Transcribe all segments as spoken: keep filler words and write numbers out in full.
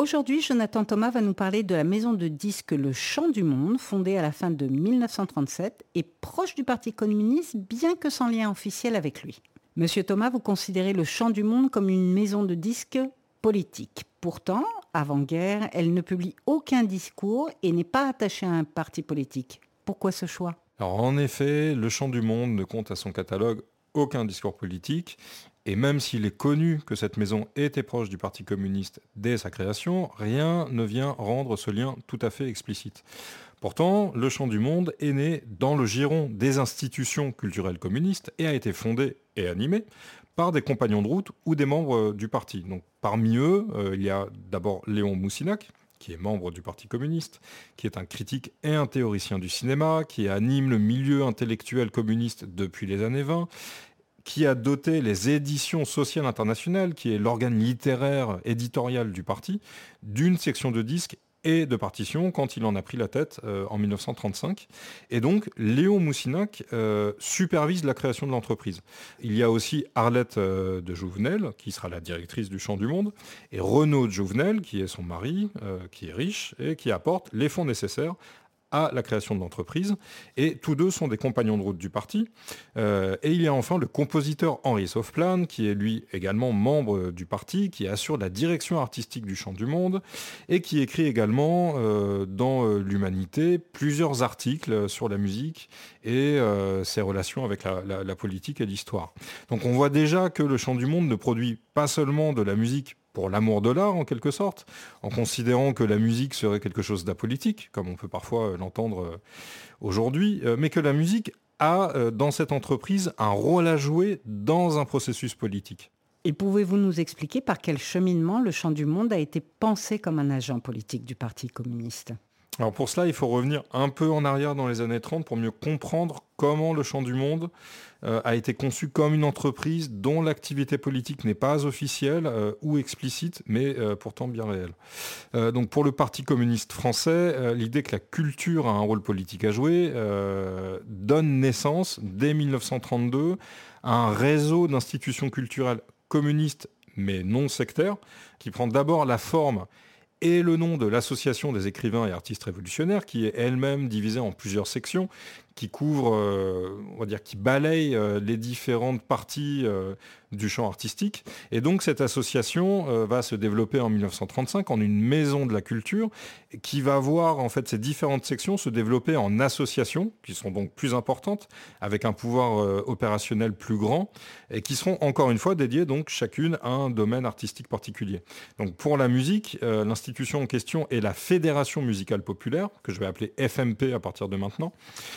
Aujourd'hui, Jonathan Thomas va nous parler de la maison de disques Le Chant du Monde, fondée à la fin de mille neuf cent trente-sept et proche du Parti communiste, bien que sans lien officiel avec lui. Monsieur Thomas, vous considérez Le Chant du Monde comme une maison de disques politique. Pourtant, avant-guerre, elle ne publie aucun discours et n'est pas attachée à un parti politique. Pourquoi ce choix ? Alors en effet, Le Chant du Monde ne compte à son catalogue aucun discours politique, et même s'il est connu que cette maison était proche du Parti communiste dès sa création, rien ne vient rendre ce lien tout à fait explicite. Pourtant, Le Chant du Monde est né dans le giron des institutions culturelles communistes et a été fondé et animé par des compagnons de route ou des membres du parti. Donc, parmi eux, euh, il y a d'abord Léon Moussinac, qui est membre du Parti communiste, qui est un critique et un théoricien du cinéma, qui anime le milieu intellectuel communiste depuis les années vingt, qui a doté les éditions sociales internationales, qui est l'organe littéraire éditorial du parti, d'une section de disques et de partitions quand il en a pris la tête euh, en mille neuf cent trente-cinq. Et donc, Léon Moussinac euh, supervise la création de l'entreprise. Il y a aussi Arlette euh, de Jouvenel, qui sera la directrice du Chant du Monde, et Renaud de Jouvenel, qui est son mari, euh, qui est riche et qui apporte les fonds nécessaires à la création de l'entreprise, et tous deux sont des compagnons de route du parti. Euh, et il y a enfin le compositeur Henri Sauveplan, qui est lui également membre du parti, qui assure la direction artistique du Chant du Monde, et qui écrit également euh, dans euh, l'Humanité plusieurs articles sur la musique et euh, ses relations avec la, la, la politique et l'histoire. Donc on voit déjà que le Chant du Monde ne produit pas seulement de la musique pour l'amour de l'art, en quelque sorte, en considérant que la musique serait quelque chose d'apolitique, comme on peut parfois l'entendre aujourd'hui, mais que la musique a, dans cette entreprise, un rôle à jouer dans un processus politique. Et pouvez-vous nous expliquer par quel cheminement le Chant du Monde a été pensé comme un agent politique du Parti communiste ? Alors pour cela, il faut revenir un peu en arrière dans les années trente pour mieux comprendre comment le Chant du Monde euh, a été conçu comme une entreprise dont l'activité politique n'est pas officielle euh, ou explicite, mais euh, pourtant bien réelle. Euh, donc pour le Parti communiste français, euh, l'idée que la culture a un rôle politique à jouer euh, donne naissance, dès mille neuf cent trente-deux, à un réseau d'institutions culturelles communistes, mais non sectaires, qui prend d'abord la forme et le nom de l'Association des écrivains et artistes révolutionnaires, qui est elle-même divisée en plusieurs sections, qui couvre, euh, on va dire, qui balaye euh, les différentes parties euh, du champ artistique. Et donc cette association euh, va se développer en mille neuf cent trente-cinq en une maison de la culture, qui va voir en fait ces différentes sections se développer en associations, qui sont donc plus importantes, avec un pouvoir euh, opérationnel plus grand, et qui seront encore une fois dédiées donc chacune à un domaine artistique particulier. Donc pour la musique, euh, l'institution en question est la Fédération musicale populaire, que je vais appeler F M P à partir de maintenant.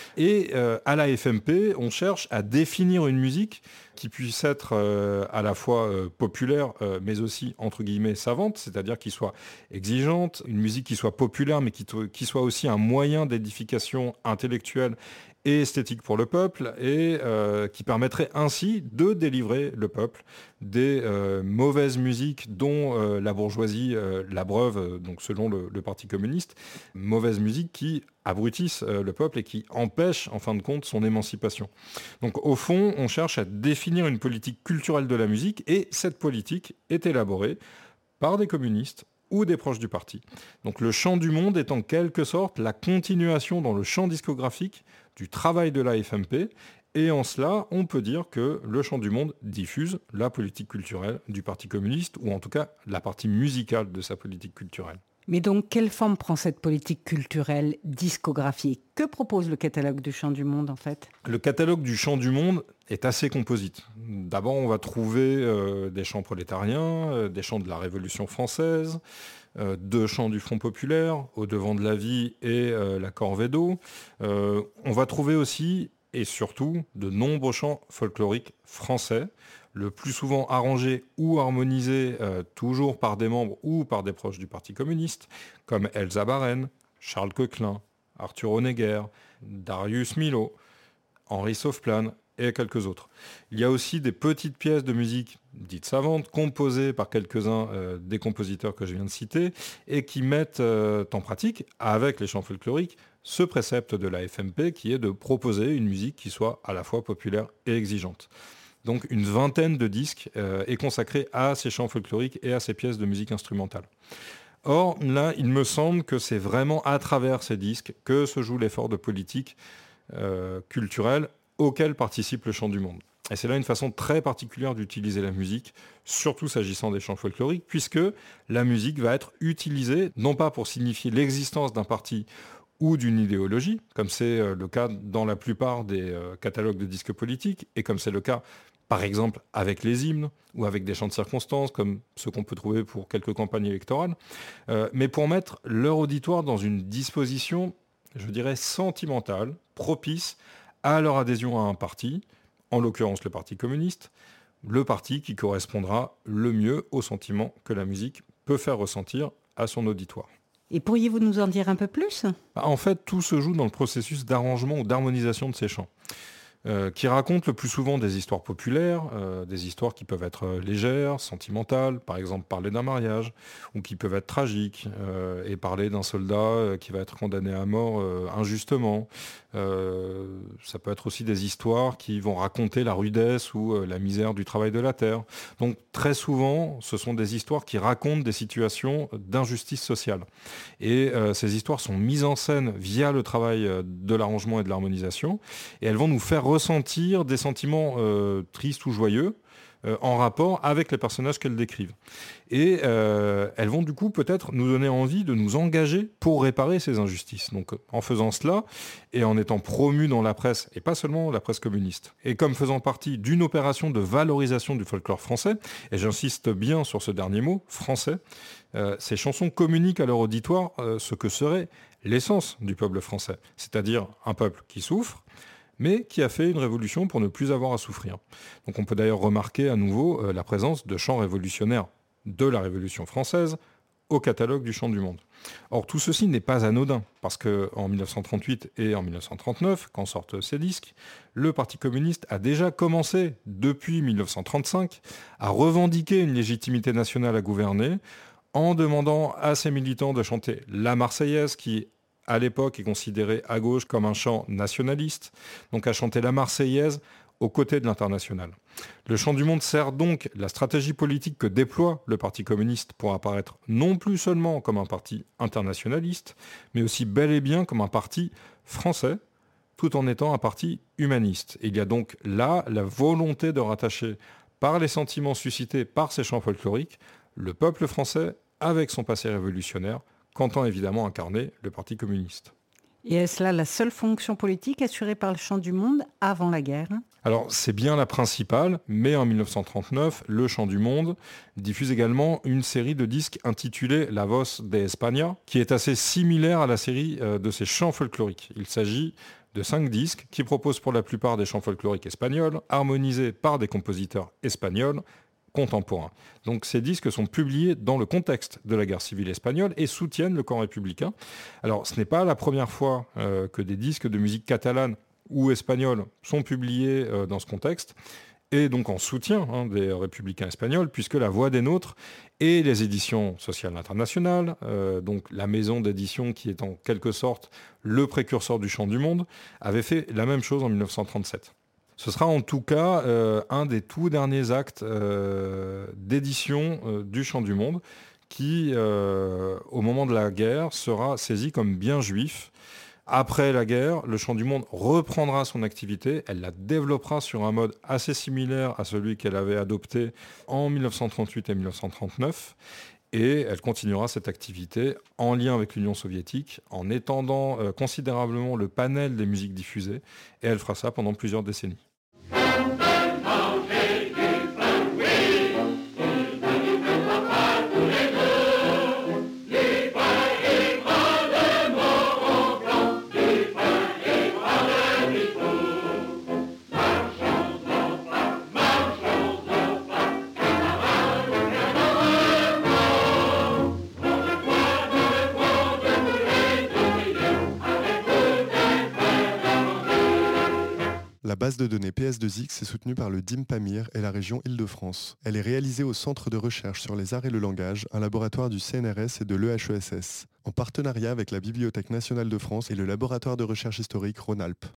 Et euh, à la F M P, on cherche à définir une musique qui puisse être euh, à la fois euh, populaire, euh, mais aussi, entre guillemets, savante, c'est-à-dire qui soit exigeante, une musique qui soit populaire, mais qui, qui soit aussi un moyen d'édification intellectuelle et esthétique pour le peuple, et euh, qui permettrait ainsi de délivrer le peuple des euh, mauvaises musiques dont euh, la bourgeoisie euh, l'abreuve, euh, donc selon le, le Parti communiste, mauvaises musiques qui abrutissent euh, le peuple et qui empêchent, en fin de compte, son émancipation. Donc au fond, on cherche à définir une politique culturelle de la musique, et cette politique est élaborée par des communistes ou des proches du parti. Donc le Chant du Monde est en quelque sorte la continuation dans le champ discographique du travail de la F M P, et en cela, on peut dire que le Chant du Monde diffuse la politique culturelle du Parti communiste, ou en tout cas la partie musicale de sa politique culturelle. Mais donc, quelle forme prend cette politique culturelle discographique ? Que propose le catalogue du Chant du Monde, en fait ? Le catalogue du Chant du Monde est assez composite. D'abord, on va trouver euh, des chants prolétariens, euh, des chants de la Révolution française, euh, deux chants du Front populaire, Au devant de la vie et euh, la corvée d'eau. Euh, on va trouver aussi, et surtout, de nombreux chants folkloriques français, le plus souvent arrangés ou harmonisés euh, toujours par des membres ou par des proches du Parti communiste, comme Elsa Baren, Charles Coquelin, Arthur Honegger, Darius Milhaud, Henri Sauveplan et quelques autres. Il y a aussi des petites pièces de musique dites savantes, composées par quelques-uns euh, des compositeurs que je viens de citer, et qui mettent euh, en pratique, avec les chants folkloriques, ce précepte de la F M P qui est de proposer une musique qui soit à la fois populaire et exigeante. Donc une vingtaine de disques euh, est consacrée à ces chants folkloriques et à ces pièces de musique instrumentale. Or, là, il me semble que c'est vraiment à travers ces disques que se joue l'effort de politique euh, culturelle auquel participe le chant du monde. Et c'est là une façon très particulière d'utiliser la musique, surtout s'agissant des chants folkloriques, puisque la musique va être utilisée, non pas pour signifier l'existence d'un parti ou d'une idéologie, comme c'est le cas dans la plupart des catalogues de disques politiques, et comme c'est le cas, par exemple, avec les hymnes, ou avec des chants de circonstance, comme ceux qu'on peut trouver pour quelques campagnes électorales, euh, mais pour mettre leur auditoire dans une disposition, je dirais, sentimentale, propice à leur adhésion à un parti, en l'occurrence le Parti communiste, le parti qui correspondra le mieux aux sentiments que la musique peut faire ressentir à son auditoire. Et pourriez-vous nous en dire un peu plus ? En fait, tout se joue dans le processus d'arrangement ou d'harmonisation de ces chants, euh, qui racontent le plus souvent des histoires populaires, euh, des histoires qui peuvent être légères, sentimentales, par exemple parler d'un mariage, ou qui peuvent être tragiques, euh, et parler d'un soldat qui va être condamné à mort euh, injustement. Euh, ça peut être aussi des histoires qui vont raconter la rudesse ou euh, la misère du travail de la terre. Donc très souvent, ce sont des histoires qui racontent des situations d'injustice sociale. Et euh, ces histoires sont mises en scène via le travail de l'arrangement et de l'harmonisation, et elles vont nous faire ressentir des sentiments euh, tristes ou joyeux, Euh, en rapport avec les personnages qu'elles décrivent. Et euh, elles vont du coup peut-être nous donner envie de nous engager pour réparer ces injustices. Donc en faisant cela, et en étant promus dans la presse, et pas seulement la presse communiste, et comme faisant partie d'une opération de valorisation du folklore français, et j'insiste bien sur ce dernier mot, français, euh, ces chansons communiquent à leur auditoire euh, ce que serait l'essence du peuple français, c'est-à-dire un peuple qui souffre, mais qui a fait une révolution pour ne plus avoir à souffrir. Donc on peut d'ailleurs remarquer à nouveau euh, la présence de chants révolutionnaires de la Révolution française au catalogue du chant du monde. Or tout ceci n'est pas anodin, parce qu'en dix-neuf cent trente-huit et en dix-neuf cent trente-neuf, quand sortent ces disques, le Parti communiste a déjà commencé, depuis dix-neuf cent trente-cinq, à revendiquer une légitimité nationale à gouverner, en demandant à ses militants de chanter la Marseillaise, qui à l'époque est considéré à gauche comme un chant nationaliste, donc à chanter la Marseillaise aux côtés de l'Internationale. Le chant du monde sert donc la stratégie politique que déploie le Parti communiste pour apparaître non plus seulement comme un parti internationaliste, mais aussi bel et bien comme un parti français, tout en étant un parti humaniste. Et il y a donc là la volonté de rattacher, par les sentiments suscités par ces chants folkloriques, le peuple français avec son passé révolutionnaire, qu'entend évidemment incarner le Parti communiste. Et est-ce là la seule fonction politique assurée par le chant du monde avant la guerre ? Alors c'est bien la principale, mais en dix-neuf cent trente-neuf, le chant du monde diffuse également une série de disques intitulée La Voz de España, qui est assez similaire à la série de ces chants folkloriques. Il s'agit de cinq disques qui proposent pour la plupart des chants folkloriques espagnols, harmonisés par des compositeurs espagnols, contemporains. Donc ces disques sont publiés dans le contexte de la guerre civile espagnole et soutiennent le camp républicain. Alors ce n'est pas la première fois euh, que des disques de musique catalane ou espagnole sont publiés euh, dans ce contexte, et donc en soutien hein, des républicains espagnols, puisque La Voix des Nôtres et les éditions sociales internationales, euh, donc la maison d'édition qui est en quelque sorte le précurseur du chant du monde, avaient fait la même chose en dix-neuf cent trente-sept. Ce sera en tout cas euh, un des tout derniers actes euh, d'édition euh, du chant du monde qui, euh, au moment de la guerre, sera saisi comme bien juif. Après la guerre, le chant du monde reprendra son activité, elle la développera sur un mode assez similaire à celui qu'elle avait adopté en dix-neuf cent trente-huit et dix-neuf cent trente-neuf. Et elle continuera cette activité en lien avec l'Union soviétique, en étendant euh, considérablement le panel des musiques diffusées, et elle fera ça pendant plusieurs décennies. La base de données P S deux X est soutenue par le D I M Pamir et la région Île-de-France. Elle est réalisée au Centre de recherche sur les arts et le langage, un laboratoire du C N R S et de l'E H E S S, en partenariat avec la Bibliothèque nationale de France et le laboratoire de recherche historique Rhône-Alpes.